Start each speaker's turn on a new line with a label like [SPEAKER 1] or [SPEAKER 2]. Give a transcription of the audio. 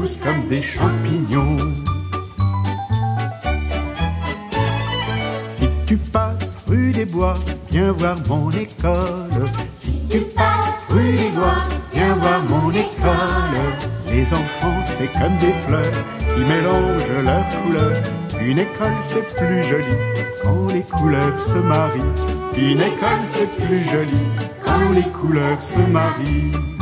[SPEAKER 1] poussent comme des champignons. Si tu passes rue des Bois, viens voir mon école.
[SPEAKER 2] Si tu passes rue des Bois,
[SPEAKER 1] viens voir mon école. Les enfants, c'est comme des fleurs qui mélangent leurs couleurs. Une école, c'est plus joli quand les couleurs se marient. Une école, c'est plus joli quand les couleurs se marient.